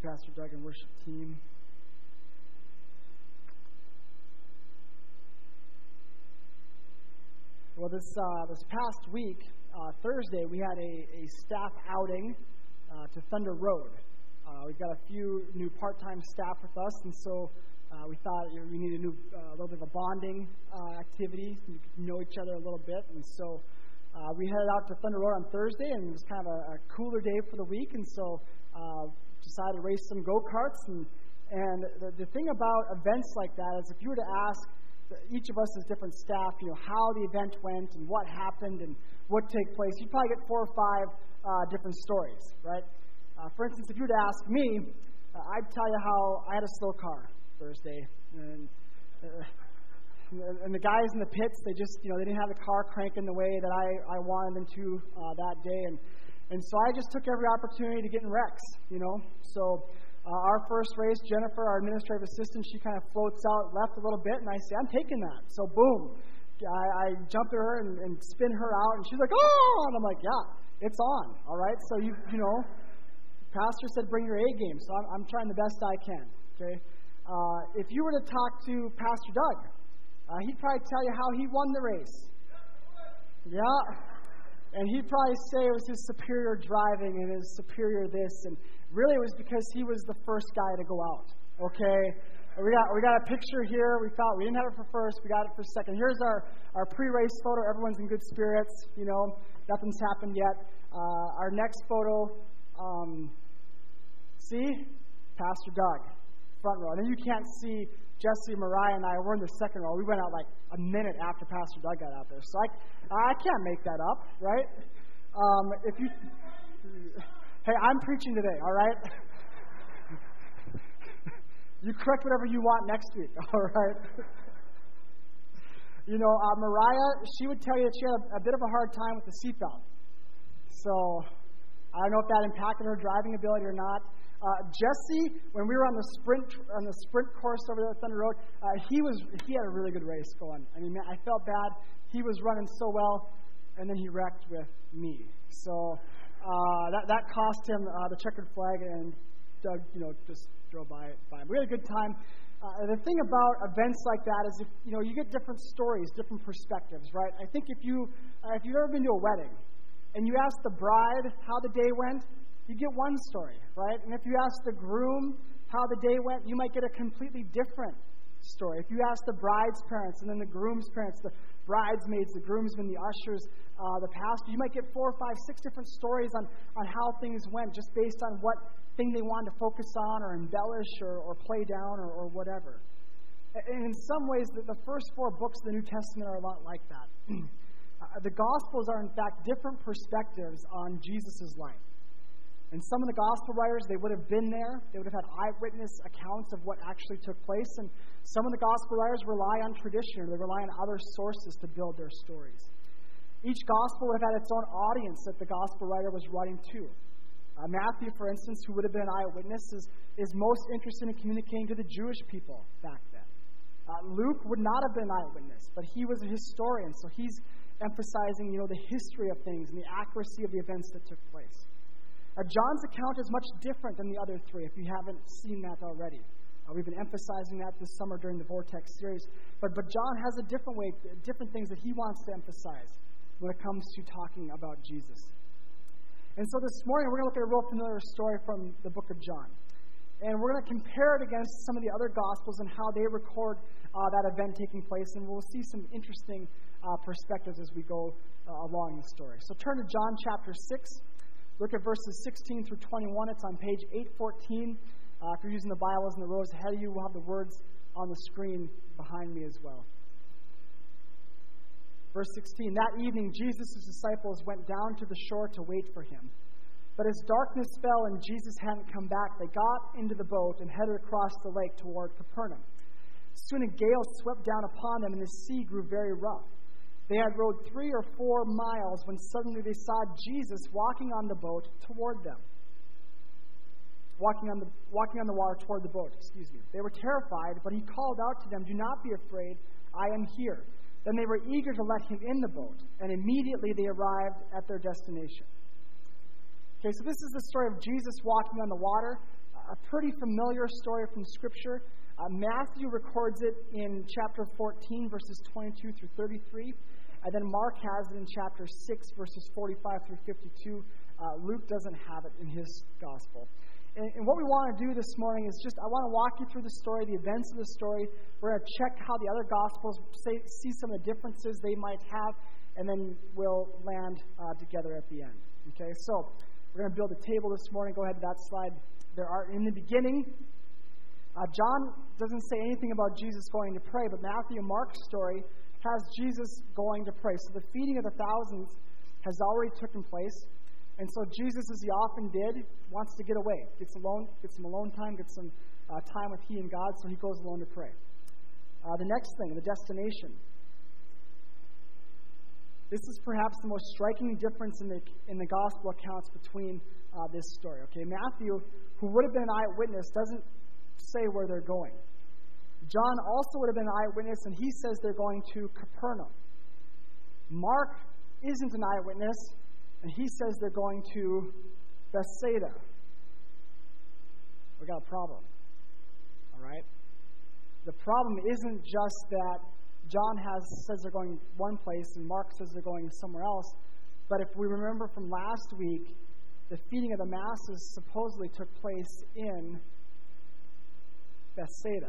Pastor Doug and worship team. Well, this past week, Thursday, we had a staff outing to Thunder Road. We've got a few new part-time staff with us, and so we thought we needed a little bit of a bonding activity. You could know each other a little bit, and so we headed out to Thunder Road on Thursday, and it was kind of a cooler day for the week, and so decided to race some go-karts. And the thing about events like that is if you were to ask each of us as different staff, how the event went and what happened and what took place, you'd probably get 4 or 5 different stories, right? For instance, if you were to ask me, I'd tell you how I had a slow car Thursday, and the guys in the pits, they just, they didn't have the car cranking the way that I wanted them to that day, and so I just took every opportunity to get in wrecks, So our first race, Jennifer, our administrative assistant, she kind of floats out left a little bit, and I say, I'm taking that. So boom, I jump to her and spin her out, and she's like, oh, and I'm like, yeah, it's on, all right? So Pastor said bring your A game, so I'm trying the best I can, okay? If you were to talk to Pastor Doug, he'd probably tell you how he won the race. Yeah. And he'd probably say it was his superior driving and his superior this, and really it was because he was the first guy to go out, okay? We got a picture here. We didn't have it for first. We got it for second. Here's our pre-race photo. Everyone's in good spirits. Nothing's happened yet. Our next photo, see? Pastor Doug, front row. And then you can't see Jesse, Mariah, and I were in the second row. We went out like a minute after Pastor Doug got out there. So I can't make that up, right? Hey, I'm preaching today, all right? You correct whatever you want next week, all right? Mariah, she would tell you that she had a bit of a hard time with the seatbelt. So I don't know if that impacted her driving ability or not. Jesse, when we were on the sprint course over there at Thunder Road, he had a really good race going. I mean, man, I felt bad. He was running so well, and then he wrecked with me. So that cost him the checkered flag, and Doug, just drove by him. We had a good time. The thing about events like that is, you get different stories, different perspectives, right? I think if you've ever been to a wedding, and you ask the bride how the day went, you get one story, right? And if you ask the groom how the day went, you might get a completely different story. If you ask the bride's parents and then the groom's parents, the bridesmaids, the groomsmen, the ushers, the pastor, you might get 4, 5, 6 different stories on how things went just based on what thing they wanted to focus on or embellish or play down or whatever. And in some ways, the first 4 books of the New Testament are a lot like that. The Gospels are, in fact, different perspectives on Jesus' life. And some of the gospel writers, they would have been there. They would have had eyewitness accounts of what actually took place. And some of the gospel writers rely on tradition, or they rely on other sources to build their stories. Each gospel would have had its own audience that the gospel writer was writing to. Matthew, for instance, who would have been an eyewitness, is most interested in communicating to the Jewish people back then. Luke would not have been an eyewitness, but he was a historian, so he's emphasizing, the history of things and the accuracy of the events that took place. John's account is much different than the other 3, if you haven't seen that already. We've been emphasizing that this summer during the Vortex series. But John has a different way, different things that he wants to emphasize when it comes to talking about Jesus. And so this morning, we're going to look at a real familiar story from the book of John. And we're going to compare it against some of the other Gospels and how they record that event taking place. And we'll see some interesting perspectives as we go along the story. So turn to John chapter 6. Look at verses 16 through 21. It's on page 814. If you're using the Bibles in the rows ahead of you, we'll have the words on the screen behind me as well. Verse 16, that evening Jesus' disciples went down to the shore to wait for him. But as darkness fell and Jesus hadn't come back, they got into the boat and headed across the lake toward Capernaum. Soon a gale swept down upon them and the sea grew very rough. They had rowed 3 or 4 miles when suddenly they saw Jesus walking on the boat toward them. Walking on the water toward the boat, They were terrified, but he called out to them, "Do not be afraid, I am here." Then they were eager to let him in the boat, and immediately they arrived at their destination. Okay, so this is the story of Jesus walking on the water. a pretty familiar story from Scripture. Matthew records it in chapter 14, verses 22 through 33. And then Mark has it in chapter 6, verses 45 through 52. Luke doesn't have it in his gospel. And what we want to do this morning is I want to walk you through the story, the events of the story. We're going to check how the other gospels see some of the differences they might have, and then we'll land together at the end. Okay, so we're going to build a table this morning. Go ahead to that slide. There are, in the beginning, John doesn't say anything about Jesus going to pray, but Matthew and Mark's story has Jesus going to pray. So the feeding of the thousands has already taken place. And so Jesus, as he often did, wants to get away, get some alone time, get some time with he and God, so he goes alone to pray. The next thing, the destination. This is perhaps the most striking difference in the gospel accounts between this story. Okay, Matthew, who would have been an eyewitness, doesn't say where they're going. John also would have been an eyewitness, and he says they're going to Capernaum. Mark isn't an eyewitness, and he says they're going to Bethsaida. We got a problem. All right? The problem isn't just that John says they're going one place and Mark says they're going somewhere else, but if we remember from last week, the feeding of the masses supposedly took place in Bethsaida.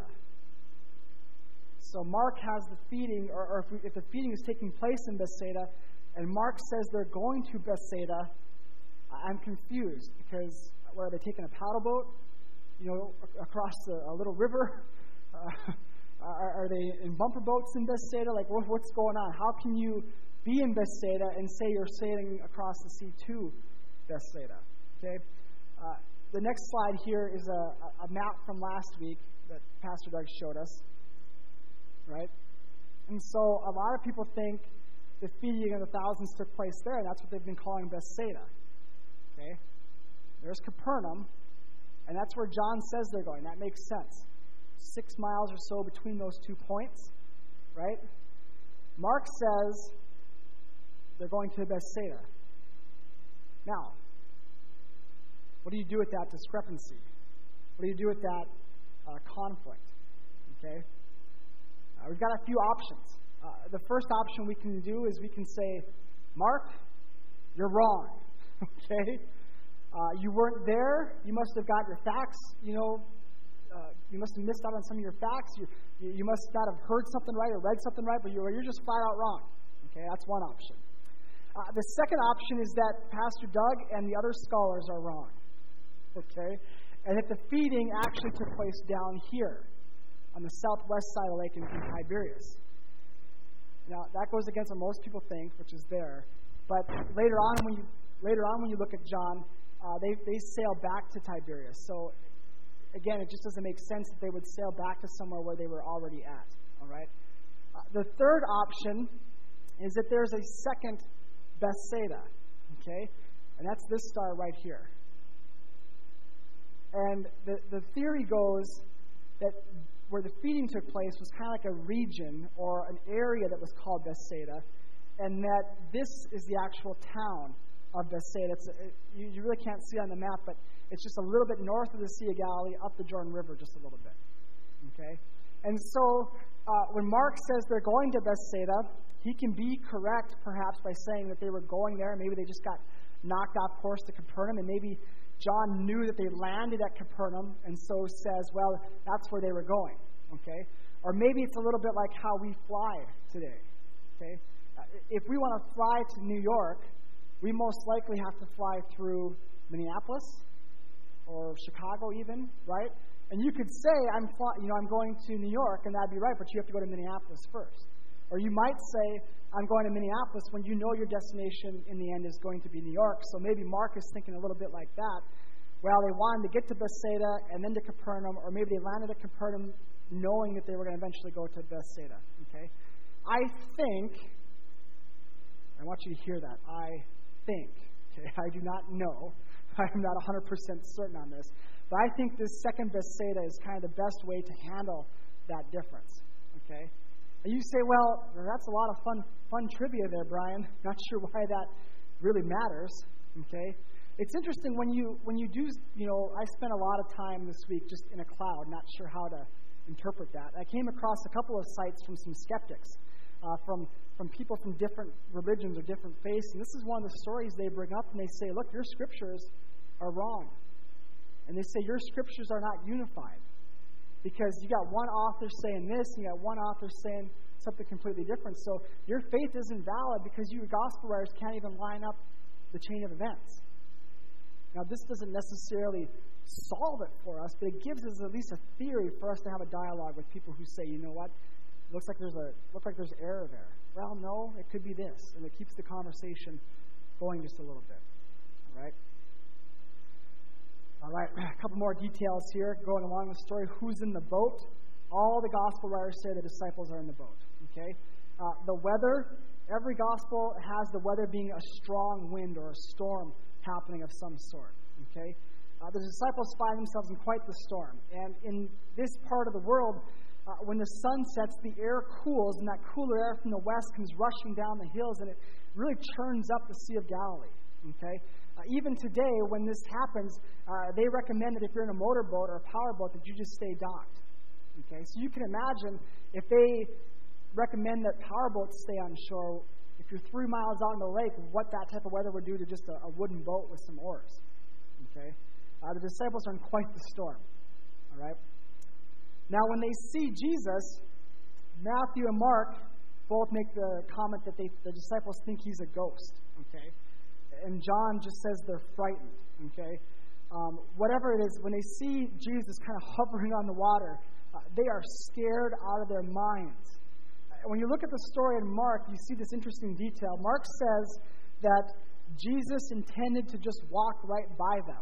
So Mark has the feeding, or if the feeding is taking place in Bethsaida, and Mark says they're going to Bethsaida, I'm confused because are they taking a paddle boat, across a little river? Are they in bumper boats in Bethsaida? Like, what's going on? How can you be in Bethsaida and say you're sailing across the sea to Bethsaida? Okay. The next slide here is a map from last week that Pastor Doug showed us. Right? And so a lot of people think the feeding of the thousands took place there, and that's what they've been calling Bethsaida. Okay? There's Capernaum, and that's where John says they're going. That makes sense. 6 miles or so between those 2 points, right? Mark says they're going to Bethsaida. Now, what do you do with that discrepancy? What do you do with that conflict? Okay? We've got a few options. The first option we can do is we can say, Mark, you're wrong. Okay? You weren't there. You must have got your facts, you must have missed out on some of your facts. You must not have heard something right or read something right, but you're just flat out wrong. Okay, that's one option. The second option is that Pastor Doug and the other scholars are wrong. Okay? And that the feeding actually took place down here on the southwest side of the lake in Tiberias. Now, that goes against what most people think, which is there. But later on when you look at John, they sail back to Tiberias. So again, it just doesn't make sense that they would sail back to somewhere where they were already at. All right. The third option is that there's a second Bethsaida. Okay, and that's this star right here. And the theory goes that where the feeding took place was kind of like a region or an area that was called Bethsaida, and that this is the actual town of Bethsaida. You really can't see it on the map, but it's just a little bit north of the Sea of Galilee, up the Jordan River just a little bit. Okay? And so when Mark says they're going to Bethsaida, he can be correct perhaps by saying that they were going there. Maybe they just got knocked off course to Capernaum, and maybe John knew that they landed at Capernaum and so says, well, that's where they were going. Okay? Or maybe it's a little bit like how we fly today. Okay? If we want to fly to New York, we most likely have to fly through Minneapolis or Chicago even, right? And you could say, I'm going to New York, and that'd be right, but you have to go to Minneapolis first. Or you might say, I'm going to Minneapolis when you know your destination in the end is going to be New York. So maybe Mark is thinking a little bit like that. Well, they wanted to get to Bethsaida and then to Capernaum, or maybe they landed at Capernaum knowing that they were going to eventually go to Bethsaida. Okay? I want you to hear that. I think. Okay? I do not know. I'm not 100% certain on this. But I think this second Bethsaida is kind of the best way to handle that difference. Okay? And you say, well, that's a lot of fun trivia there, Brian. Not sure why that really matters. Okay? It's interesting when you do, I spent a lot of time this week just in a cloud, not sure how to interpret that. I came across a couple of sites from some skeptics, from people from different religions or different faiths, and this is one of the stories they bring up, and they say, look, your scriptures are wrong. And they say your scriptures are not unified because you got one author saying this, and you got one author saying something completely different. So your faith isn't valid because you gospel writers can't even line up the chain of events. Now, this doesn't necessarily solve it for us, but it gives us at least a theory for us to have a dialogue with people who say, you know what, looks like there's error there. Well, no, it could be this, and it keeps the conversation going just a little bit. All right, a couple more details here going along the story. Who's in the boat? All the gospel writers say the disciples are in the boat. Okay, the weather. Every gospel has the weather being a strong wind or a storm happening of some sort. Okay, the disciples find themselves in quite the storm, and in this part of the world, when the sun sets, the air cools, and that cooler air from the west comes rushing down the hills, and it really churns up the Sea of Galilee. Okay. Even today, when this happens, they recommend that if you're in a motorboat or a powerboat, that you just stay docked. Okay, so you can imagine if they recommend that powerboats stay on shore, if you're 3 miles out in the lake, what that type of weather would do to just a wooden boat with some oars. Okay, the disciples are in quite the storm. All right. Now, when they see Jesus, Matthew and Mark both make the comment that the disciples think he's a ghost. Okay. And John just says they're frightened, okay? Whatever it is, when they see Jesus kind of hovering on the water, they are scared out of their minds. When you look at the story in Mark, you see this interesting detail. Mark says that Jesus intended to just walk right by them.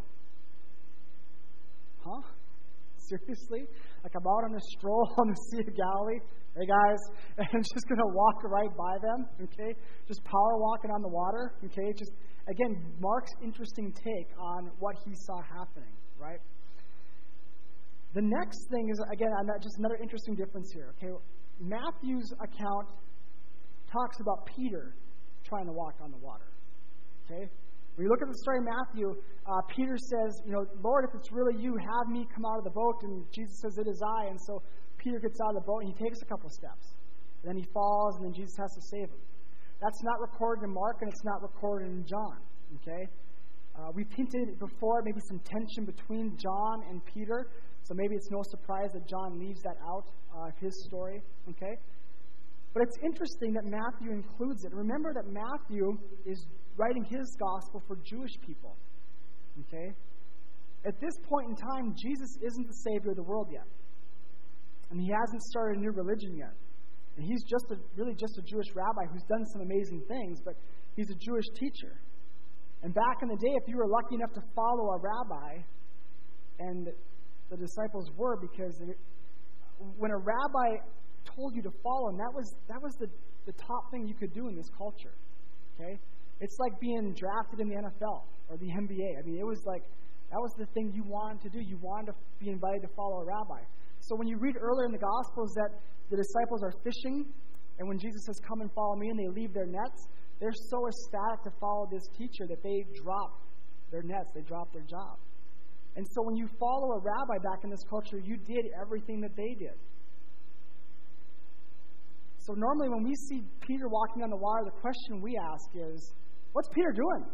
Huh? Seriously? Like I'm out on a stroll on the Sea of Galilee, hey guys, and I'm just going to walk right by them, okay? Just power walking on the water, okay? Just, again, Mark's interesting take on what he saw happening, right? The next thing is, again, just another interesting difference here, okay? Matthew's account talks about Peter trying to walk on the water, okay? When you look at the story of Matthew, Peter says, Lord, if it's really you, have me come out of the boat. And Jesus says, it is I. And so Peter gets out of the boat and he takes a couple steps. And then he falls and then Jesus has to save him. That's not recorded in Mark and it's not recorded in John. Okay? We've hinted before maybe some tension between John and Peter. So maybe it's no surprise that John leaves that out of his story. Okay? But it's interesting that Matthew includes it. Remember that Matthew is writing his gospel for Jewish people. Okay? At this point in time, Jesus isn't the Savior of the world yet. And he hasn't started a new religion yet. And he's really just a Jewish rabbi who's done some amazing things, but he's a Jewish teacher. And back in the day, if you were lucky enough to follow a rabbi, and the disciples were, because when a rabbi told you to follow him, that was the top thing you could do in this culture. Okay? It's like being drafted in the NFL or the NBA. I mean, it was like, that was the thing you wanted to do. You wanted to be invited to follow a rabbi. So when you read earlier in the Gospels that the disciples are fishing, and when Jesus says, come and follow me, and they leave their nets, they're so ecstatic to follow this teacher that they drop their nets, they drop their job. And so when you follow a rabbi back in this culture, you did everything that they did. So normally when we see Peter walking on the water, the question we ask is, what's Peter doing?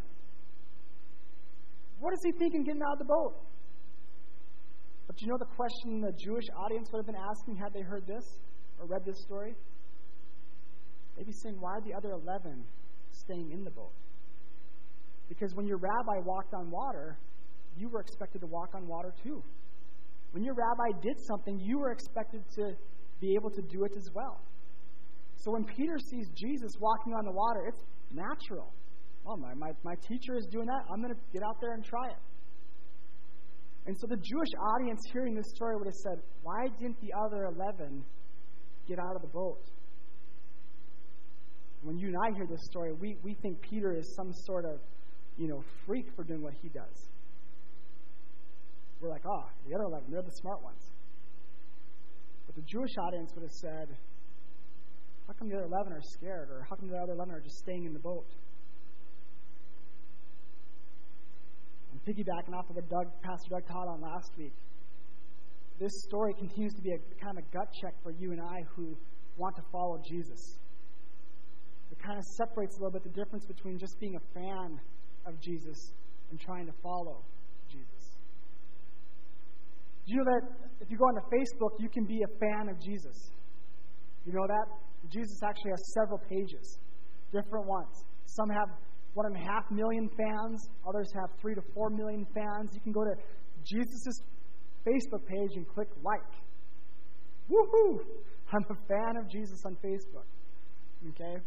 What is he thinking getting out of the boat? But you know the question the Jewish audience would have been asking had they heard this or read this story? They'd be saying, why are the other 11 staying in the boat? Because when your rabbi walked on water, you were expected to walk on water too. When your rabbi did something, you were expected to be able to do it as well. So when Peter sees Jesus walking on the water, it's natural. Oh, my teacher is doing that. I'm going to get out there and try it. And so the Jewish audience hearing this story would have said, why didn't the other 11 get out of the boat? When you and I hear this story, we think Peter is some sort of, freak for doing what he does. We're like, the other 11, they're the smart ones. But the Jewish audience would have said, how come the other 11 are scared? Or how come the other 11 are just staying in the boat? And piggybacking off of what Pastor Doug taught on last week, this story continues to be a kind of a gut check for you and I who want to follow Jesus. It kind of separates a little bit the difference between just being a fan of Jesus and trying to follow Jesus. Do you know that if you go onto Facebook, you can be a fan of Jesus? You know that? Jesus actually has several pages, different ones. Some have 1.5 million fans. Others have 3 to 4 million fans. You can go to Jesus' Facebook page and click like. Woohoo! I'm a fan of Jesus on Facebook. Okay?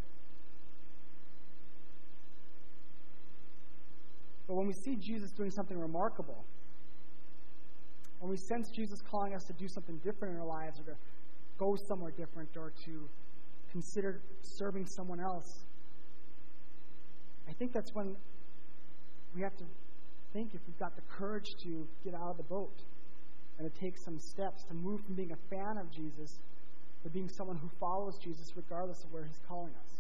But when we see Jesus doing something remarkable, when we sense Jesus calling us to do something different in our lives, or to go somewhere different, or to consider serving someone else, I think that's when we have to think if we've got the courage to get out of the boat and to take some steps to move from being a fan of Jesus to being someone who follows Jesus regardless of where He's calling us.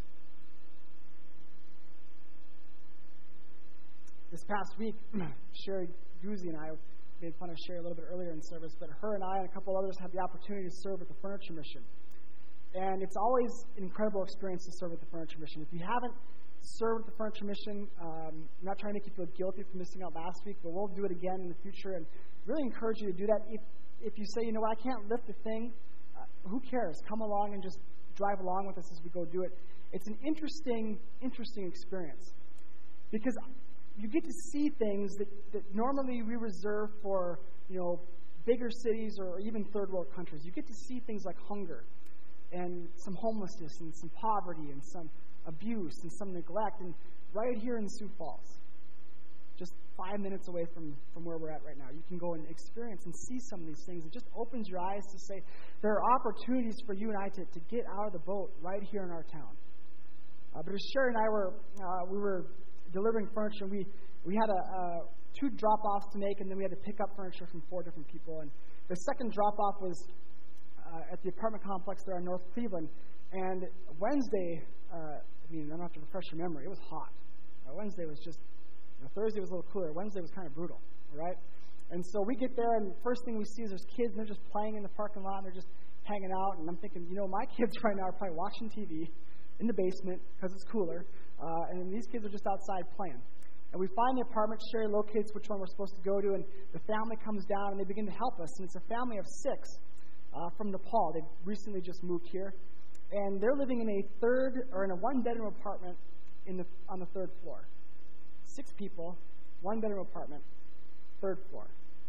This past week, Sherry Guzzi and I made fun of Sherry a little bit earlier in service, but her and I and a couple others had the opportunity to serve with the Furniture Mission. And it's always an incredible experience to serve with the Furniture Mission. If you haven't served with the Furniture Mission, I'm not trying to make you feel guilty for missing out last week, but we'll do it again in the future, and really encourage you to do that. If you say, you know what, I can't lift the thing, who cares? Come along and just drive along with us as we go do it. It's an interesting experience, because you get to see things that normally we reserve for, bigger cities or even third world countries. You get to see things like hunger and some homelessness and some poverty and some abuse and some neglect. And right here in Sioux Falls, just 5 minutes away from where we're at right now, you can go and experience and see some of these things. It just opens your eyes to say there are opportunities for you and I to get out of the boat right here in our town. But as Sherry and I we were delivering furniture, we had 2 drop-offs to make, and then we had to pick up furniture from 4 different people. And the second drop-off was at the apartment complex there in North Cleveland. And Wednesday, I don't have to refresh your memory, it was hot. Wednesday was just, Thursday was a little cooler. Wednesday was kind of brutal, all right? And so we get there, and first thing we see is there's kids, and they're just playing in the parking lot, and they're just hanging out. And I'm thinking, my kids right now are probably watching TV in the basement because it's cooler. And these kids are just outside playing. And we find the apartment. Sherry locates which one we're supposed to go to, and the family comes down, and they begin to help us. And it's a family of 6 from Nepal. They recently just moved here. And they're living in a one-bedroom apartment on the 3rd floor. 6 people, 1-bedroom apartment, 3rd floor.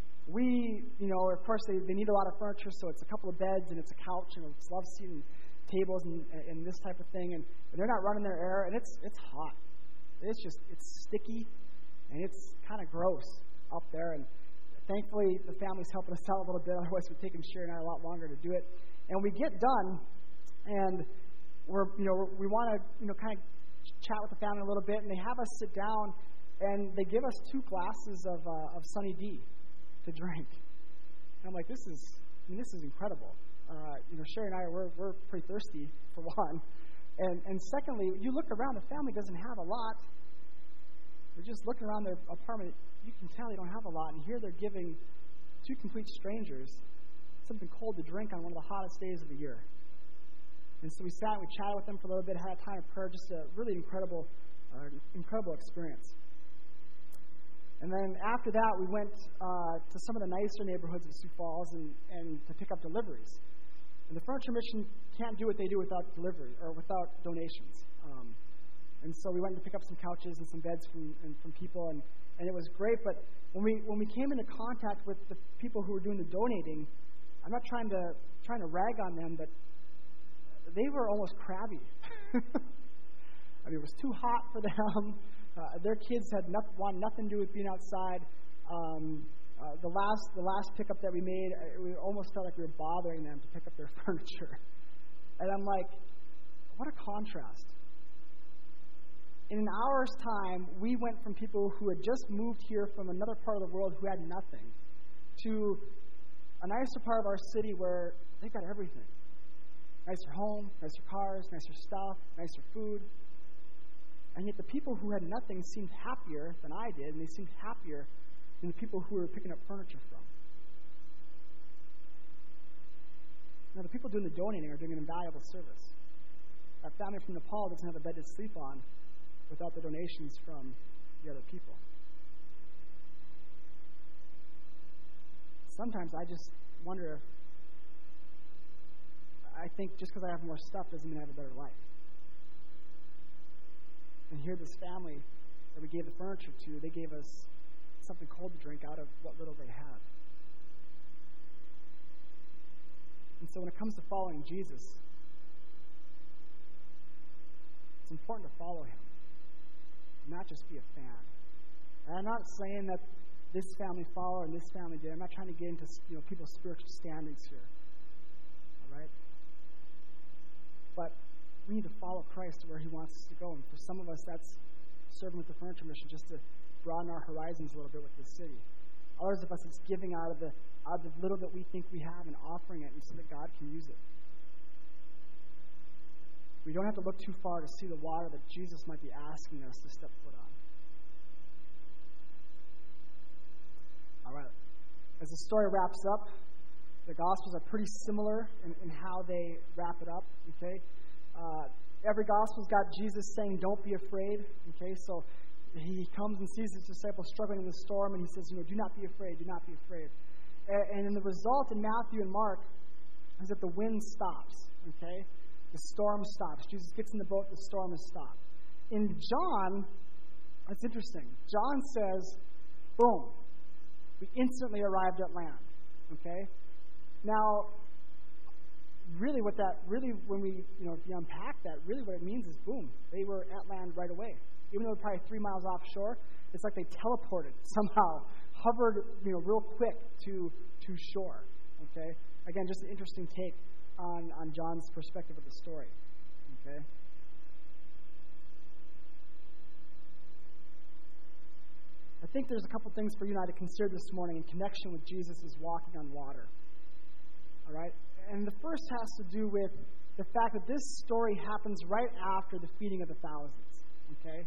Of course, they need a lot of furniture, so it's a couple of beds, and it's a couch, and it's love seat, and tables, and this type of thing. And they're not running their air, and it's hot. It's sticky, and it's kind of gross up there. And thankfully, the family's helping us out a little bit. Otherwise, it would take Sherry and I a lot longer to do it. And we get done, and we want to kind of chat with the family a little bit, and they have us sit down, and they give us 2 glasses of Sunny D to drink. And I'm like, this is incredible. Sherry and I we're pretty thirsty for one, and secondly, you look around, the family doesn't have a lot. They're just looking around their apartment. You can tell they don't have a lot, and here they're giving 2 complete strangers something cold to drink on one of the hottest days of the year. And so we sat and we chatted with them for a little bit, had a time of prayer, just a really incredible experience. And then after that, we went to some of the nicer neighborhoods of Sioux Falls and to pick up deliveries. And the Furniture Mission can't do what they do without delivery or without donations. And so we went to pick up some couches and some beds from people, and it was great. But when we came into contact with the people who were doing the donating, I'm not trying to rag on them, but they were almost crabby. It was too hot for them. Their kids wanted nothing to do with being outside. The last pickup that we made, we almost felt like we were bothering them to pick up their furniture. And I'm like, what a contrast. In an hour's time, we went from people who had just moved here from another part of the world who had nothing to a nicer part of our city where they got everything. Nicer home, nicer cars, nicer stuff, nicer food. And yet the people who had nothing seemed happier than I did, and they seemed happier than the people who we were picking up furniture from. Now, the people doing the donating are doing an invaluable service. That family from Nepal doesn't have a bed to sleep on without the donations from the other people. Sometimes I just wonder if I think just because I have more stuff doesn't mean I have a better life. And here, this family that we gave the furniture to, they gave us something cold to drink out of what little they had. And so when it comes to following Jesus, it's important to follow him, not just be a fan. And I'm not saying that this family followed and this family did. I'm not trying to get into people's spiritual standings here. All right? But we need to follow Christ to where he wants us to go. And for some of us, that's serving with the furniture mission, just to broaden our horizons a little bit with this city. Others of us, it's giving out of the little that we think we have and offering it so that God can use it. We don't have to look too far to see the water that Jesus might be asking us to step foot on. All right. As the story wraps up, the Gospels are pretty similar in how they wrap it up. Okay, every Gospel's got Jesus saying, "Don't be afraid." Okay, so he comes and sees his disciples struggling in the storm, and he says, "Do not be afraid. Do not be afraid." And in the result in Matthew and Mark is that the wind stops. Okay, the storm stops. Jesus gets in the boat. The storm is stopped. In John, it's interesting. John says, "Boom, we instantly arrived at land." Okay. Now, really when we, if you unpack that, really what it means is, boom, they were at land right away. Even though they're probably 3 miles offshore, it's like they teleported somehow, hovered, real quick to shore. Okay? Again, just an interesting take on John's perspective of the story. Okay? I think there's a couple things for you and I to consider this morning in connection with Jesus' walking on water. All right? And the first has to do with the fact that this story happens right after the feeding of the thousands. Okay?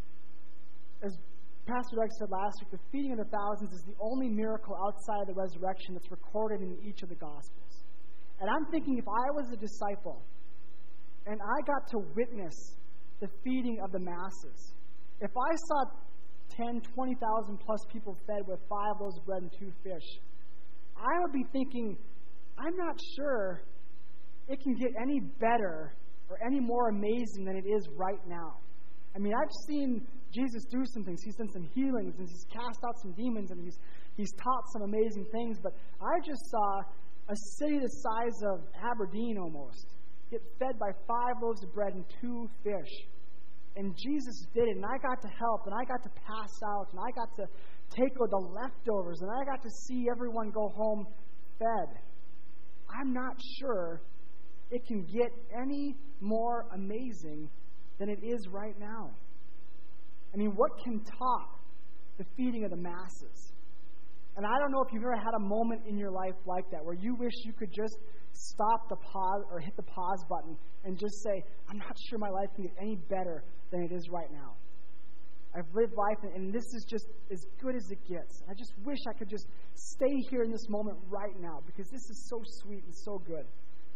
As Pastor Doug said last week, the feeding of the thousands is the only miracle outside of the resurrection that's recorded in each of the Gospels. And I'm thinking, if I was a disciple and I got to witness the feeding of the masses, if I saw 10, 20,000 plus people fed with 5 loaves of bread and 2 fish, I would be thinking, I'm not sure it can get any better or any more amazing than it is right now. I mean, I've seen Jesus do some things. He's done some healings, and he's cast out some demons, and he's taught some amazing things. But I just saw a city the size of Aberdeen almost get fed by 5 loaves of bread and 2 fish. And Jesus did it, and I got to help, and I got to pass out, and I got to take the leftovers, and I got to see everyone go home fed. I'm not sure it can get any more amazing than it is right now. I mean, what can top the feeding of the masses? And I don't know if you've ever had a moment in your life like that, where you wish you could just stop the pause or hit the pause button and just say, I'm not sure my life can get any better than it is right now. I've lived life, and this is just as good as it gets. I just wish I could just stay here in this moment right now, because this is so sweet and so good.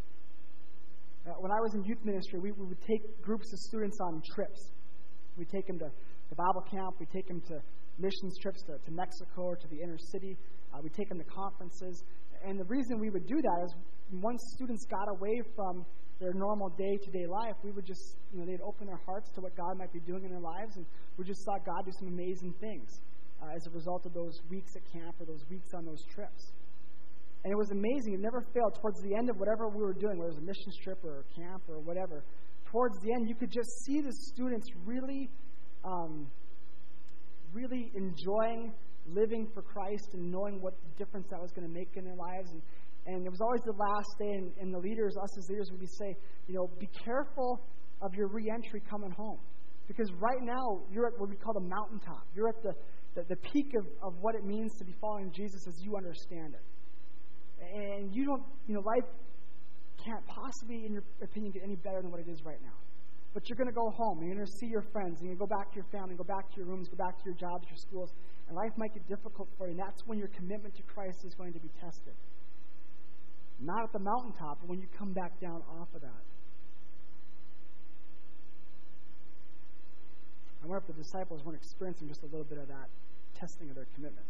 When I was in youth ministry, we would take groups of students on trips. We'd take them to Bible camp. We'd take them to missions trips to Mexico or to the inner city. We'd take them to conferences. And the reason we would do that is once students got away from their normal day-to-day life, we would just, they'd open their hearts to what God might be doing in their lives, and we just saw God do some amazing things as a result of those weeks at camp or those weeks on those trips. And it was amazing. It never failed. Towards the end of whatever we were doing, whether it was a missions trip or a camp or whatever, towards the end, you could just see the students really enjoying living for Christ and knowing what difference that was going to make in their lives. And it was always the last day, and the leaders, us as leaders, would say, be careful of your re-entry coming home. Because right now, you're at what we call the mountaintop. You're at the peak of what it means to be following Jesus as you understand it. And you don't, life can't possibly, in your opinion, get any better than what it is right now. But you're going to go home, and you're going to see your friends, and you're going to go back to your family, go back to your rooms, go back to your jobs, your schools, And life might get difficult for you, and that's when your commitment to Christ is going to be tested. Not at the mountaintop, but when you come back down off of that. I wonder if the disciples weren't experiencing just a little bit of that testing of their commitment.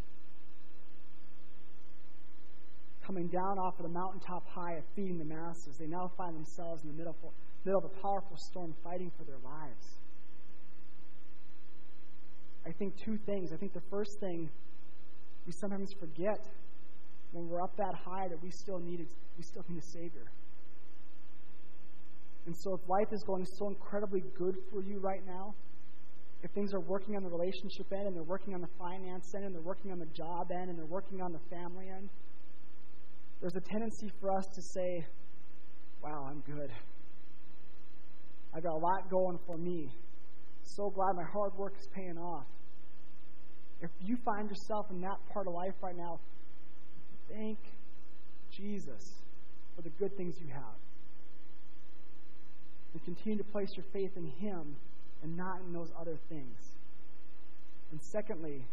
Coming down off of the mountaintop high of feeding the masses, they now find themselves in the middle of a powerful storm fighting for their lives. I think two things. I think the first thing, we sometimes forget when we're up that high that we still need a Savior. And so if life is going so incredibly good for you right now, if things are working on the relationship end, and they're working on the finance end, and they're working on the job end, and they're working on the family end, there's a tendency for us to say, wow, I'm good. I've got a lot going for me. So glad my hard work is paying off. If you find yourself in that part of life right now, thank Jesus for the good things you have. And continue to place your faith in Him and not in those other things. And secondly,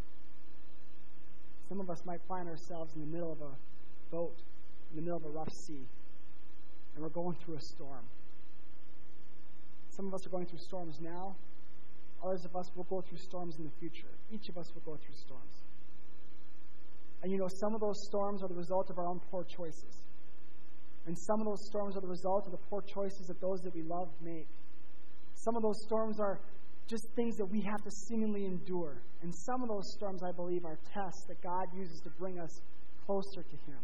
some of us might find ourselves in the middle of a boat, in the middle of a rough sea, and we're going through a storm. Some of us are going through storms now. Others of us will go through storms in the future. Each of us will go through storms. And some of those storms are the result of our own poor choices. And some of those storms are the result of the poor choices that those that we love make. Some of those storms are just things that we have to seemingly endure. And some of those storms, I believe, are tests that God uses to bring us closer to Him.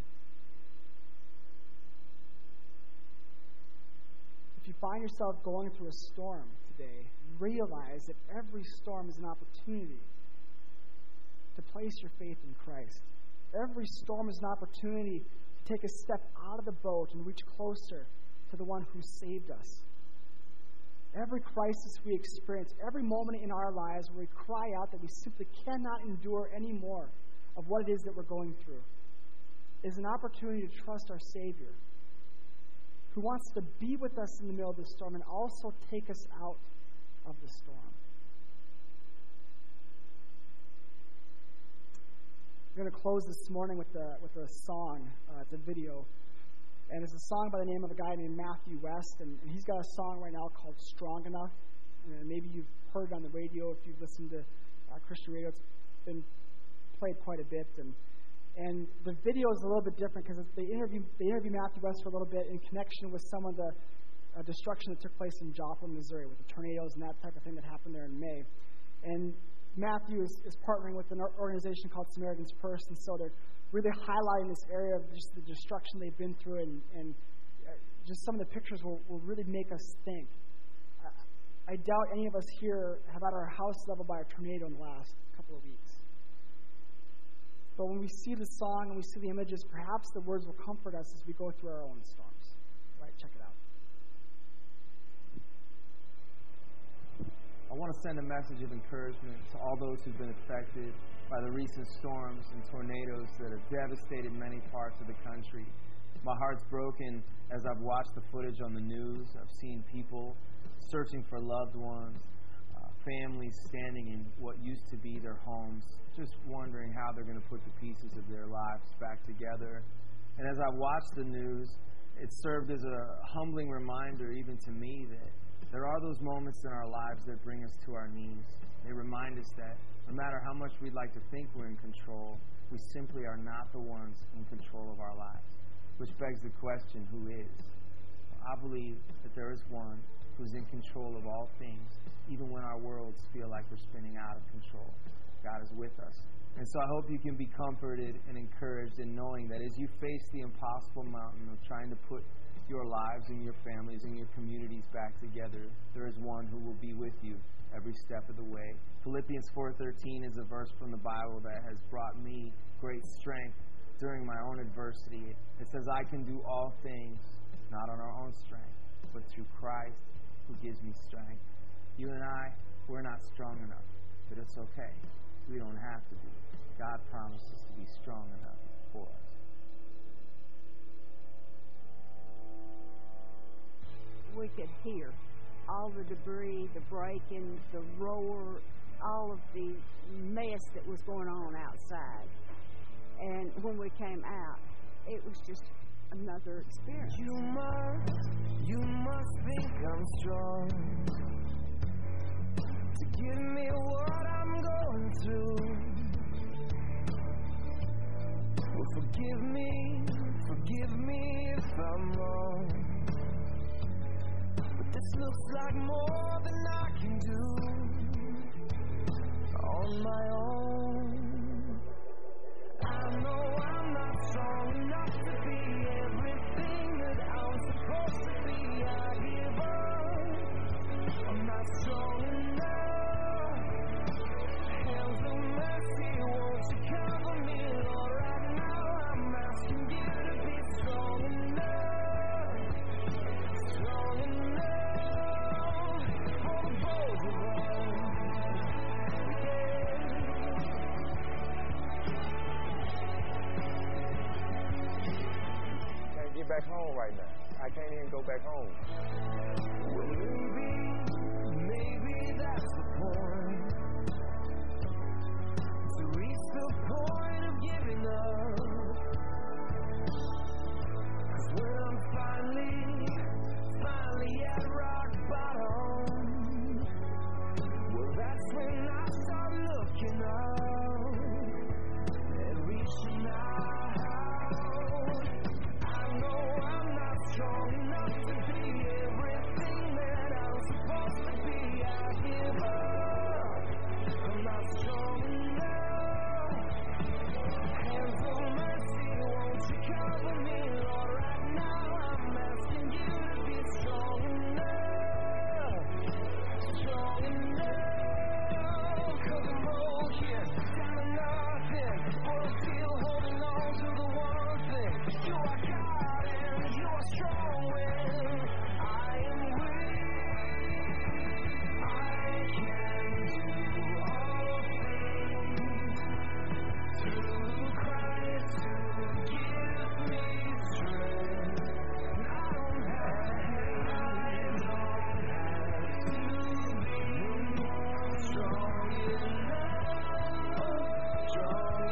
If you find yourself going through a storm today, realize that every storm is an opportunity to place your faith in Christ. Every storm is an opportunity to take a step out of the boat and reach closer to the one who saved us. Every crisis we experience, every moment in our lives where we cry out that we simply cannot endure any more of what it is that we're going through, is an opportunity to trust our Savior, who wants to be with us in the middle of the storm and also take us out of the storm. I'm going to close this morning with a song. It's a video. And it's a song by the name of a guy named Matthew West. And he's got a song right now called Strong Enough. And maybe you've heard it on the radio if you've listened to Christian radio. It's been played quite a bit. And the video is a little bit different because they interview Matthew West for a little bit in connection with some of the destruction that took place in Joplin, Missouri, with the tornadoes and that type of thing that happened there in May. And Matthew is partnering with an organization called Samaritan's Purse, and so they're really highlighting this area of just the destruction they've been through, and just some of the pictures will really make us think. I doubt any of us here have had our house leveled by a tornado in the last couple of weeks. But when we see the song and we see the images, perhaps the words will comfort us as we go through our own storms. Right? Check it out. I want to send a message of encouragement to all those who've been affected by the recent storms and tornadoes that have devastated many parts of the country. My heart's broken as I've watched the footage on the news. I've seen people searching for loved ones, families standing in what used to be their homes, just wondering how they're going to put the pieces of their lives back together. And as I watched the news, it served as a humbling reminder even to me that there are those moments in our lives that bring us to our knees. They remind us that no matter how much we'd like to think we're in control, we simply are not the ones in control of our lives. Which begs the question, who is? Well, I believe that there is one who's in control of all things, even when our worlds feel like we're spinning out of control. God is with us. And so I hope you can be comforted and encouraged in knowing that as you face the impossible mountain of trying to put your lives and your families and your communities back together, there is one who will be with you every step of the way. Philippians 4:13 is a verse from the Bible that has brought me great strength during my own adversity. It says, I can do all things, not on our own strength, but through Christ who gives me strength. You and I, we're not strong enough, but it's okay. We don't have to be. God promises to be strong enough for us. We could hear all the debris, the breaking, the roar, all of the mess that was going on outside. And when we came out, it was just another experience. You must think I'm strong to give me what I'm going through. Well, forgive me if I'm wrong, but this looks like more than I can do on my own. I know I'm not strong enough to be everything that I'm supposed to be. I give up. I'm not strong enough. Hands of mercy, won't you cover me, Lord? Right now I'm asking you to be strong enough. Strong enough for the both of us. Get back home right now. I can't even go back home. Well, maybe that's the point. To reach the point of giving up. 'Cause when I'm finally at rock bottom, well, that's when I start looking up and reaching out. Strong enough to be everything that I'm supposed to be. I give up. I'm not strong enough. Hands of mercy, won't you cover me, Lord? Right now I'm asking you to be strong enough. Strong enough. 'Cause I'm broke here, down to nothing, but I'm still holding on to the one thing. You are God and you are strong when I am weak. I can do all things through Christ who gives me strength. And I don't have to be strong enough, strong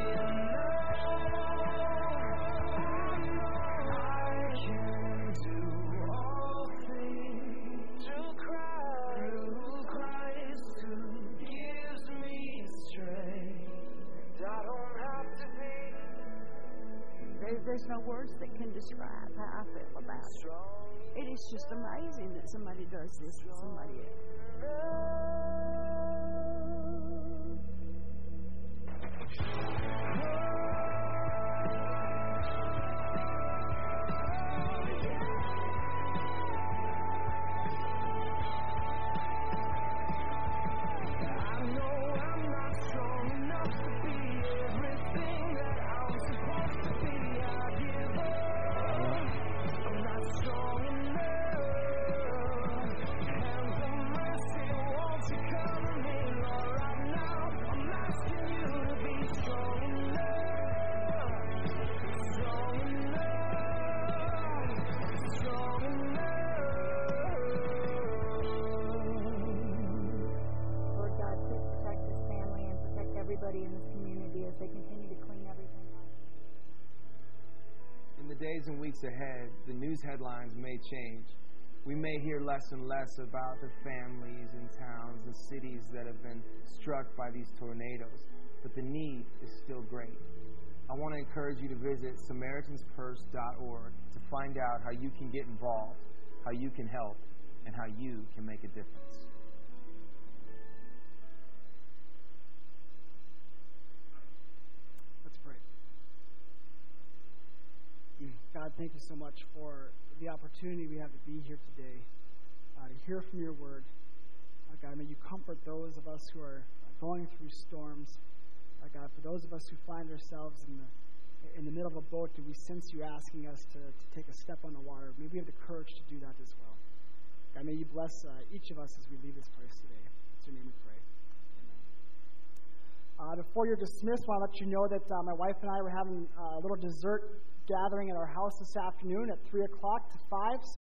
There's no words that can describe how I feel about it. It is just amazing that somebody does this to somebody else. Days and weeks ahead, the news headlines may change. We may hear less and less about the families and towns and cities that have been struck by these tornadoes, but the need is still great. I want to encourage you to visit SamaritansPurse.org to find out how you can get involved, how you can help, and how you can make a difference. God, thank you so much for the opportunity we have to be here today, to hear from your word. God, may you comfort those of us who are going through storms. God, for those of us who find ourselves in the middle of a boat, do we sense you asking us to take a step on the water? May we have the courage to do that as well. God, may you bless each of us as we leave this place today. It's your name we pray. Amen. Before you're dismissed, I want to let you know that my wife and I were having a little dessert gathering at our house this afternoon at 3 o'clock to 5.